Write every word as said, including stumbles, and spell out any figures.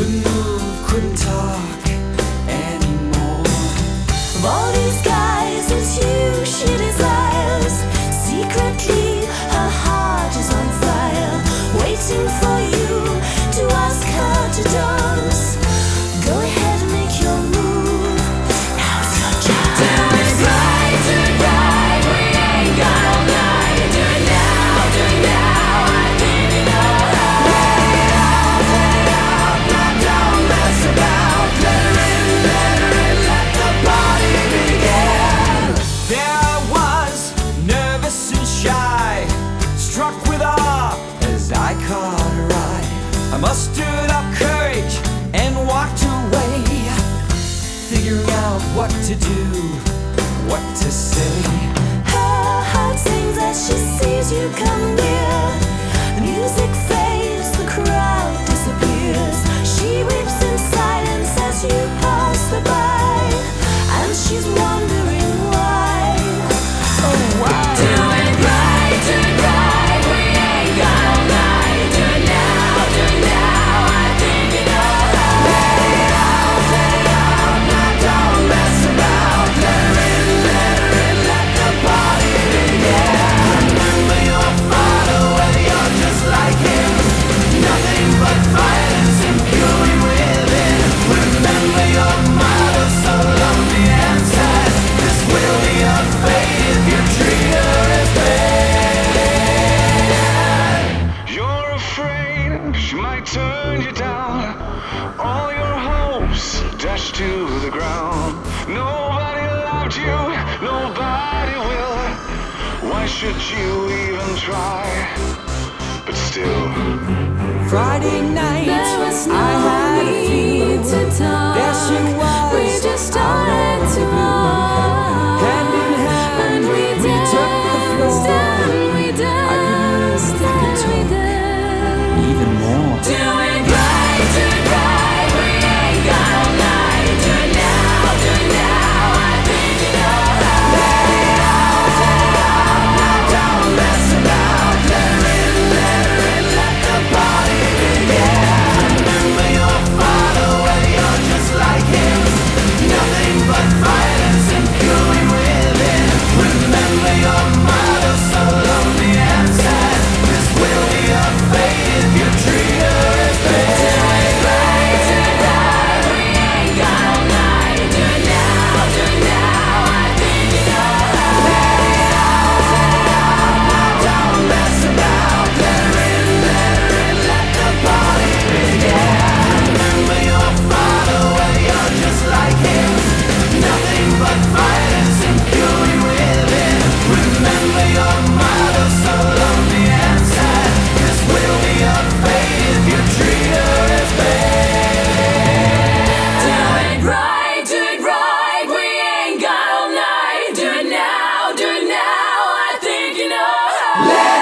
Couldn't move, couldn't talk anymore. Of all these guys, it's you she desires. Secretly, her heart is on fire, waiting for you to ask her to dance. Go ahead and make your move. Now's your chance. Do it right, do it right. We ain't got all night. Do it now, do it now. I think you know how. Play it out, play it out. Now don't mess about. Let her in, let her in. Let the party begin. There I was, nervous and shy, struck with awe as I caught her eye. I mustered up courage and walked away, figuring out what to do, what to say. Her heart sings as she sees you come near. The music fades, the crowd disappears. She weeps in silence as you pass her by, and she's wondering why. Oh, why? Do it right, do it right. We ain't got all night. Do it now, do it now. I think you know how. Play it out, play it out. Now don't mess about. Let her in, let her in. Let the party begin. Remember your father, whether you're just like him. Nothing but violence and fury within. Remember your motto, so lonely and sad. This will be your fate if you treat her as bad. You're afraid she might turn you down. All your hopes dashed to the ground. Nobody loved you, nobody will. Why should you even try? But still, Friday night, There was no I had a need few. to talk. There she was, We just started to walk. hand in hand, And we we took the danced floor. and we danced I could and we talk danced. even more. Do it right, do it right. We ain't got all night. Do it now, do it now. I think you know how. Play it out, play it out. Now don't mess about. Let her in, let her in. Let the party begin. Remember your father, whether you're just like him. Nothing but violence and fury within. Remember your motto, so lonely and sad. This will be your fate if you treat her as bad. Do it right, do it right. We ain't got all night. Do it now, do it now. I think you know how. Play it out, play it out. Now don't mess about. Let her in, let her in. Let the party begin. Remember your father, whether you're just like him. Nothing but violence and fury within. Remember your motto, so lonely and sad. This will be your fate if you treat her as bad. Do it right, do it right. We ain't got all night. Do it now, do it now. I think you know how.